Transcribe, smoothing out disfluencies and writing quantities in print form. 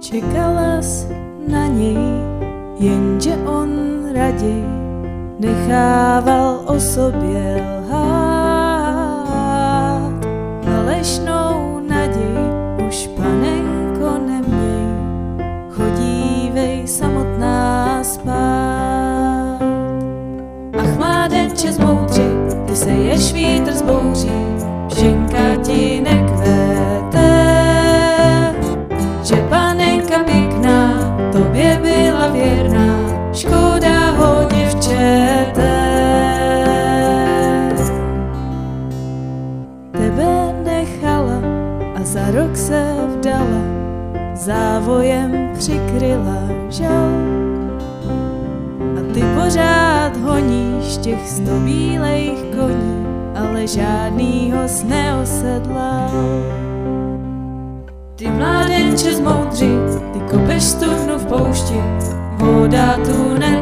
Čekalas na něj, jenže on raději nechával o sobě lhát. Falešnou naději už, panenko, neměj, chodívej samotná spát. Ach, mládenče zmoudři, ty se jež vítr zbouří, pšenka ti nekvéte, že panenka pěkná tobě byla věrná, škoda ho, děvčete. Tebe nechala a za rok se vdala, závojem přikryla žal. A ty pořád honíš těch 100 bílejch koní, ale žádnýho jsi neosedlal. Ty mládenče zmoudři, ty kopeš studnu v poušti, voda tu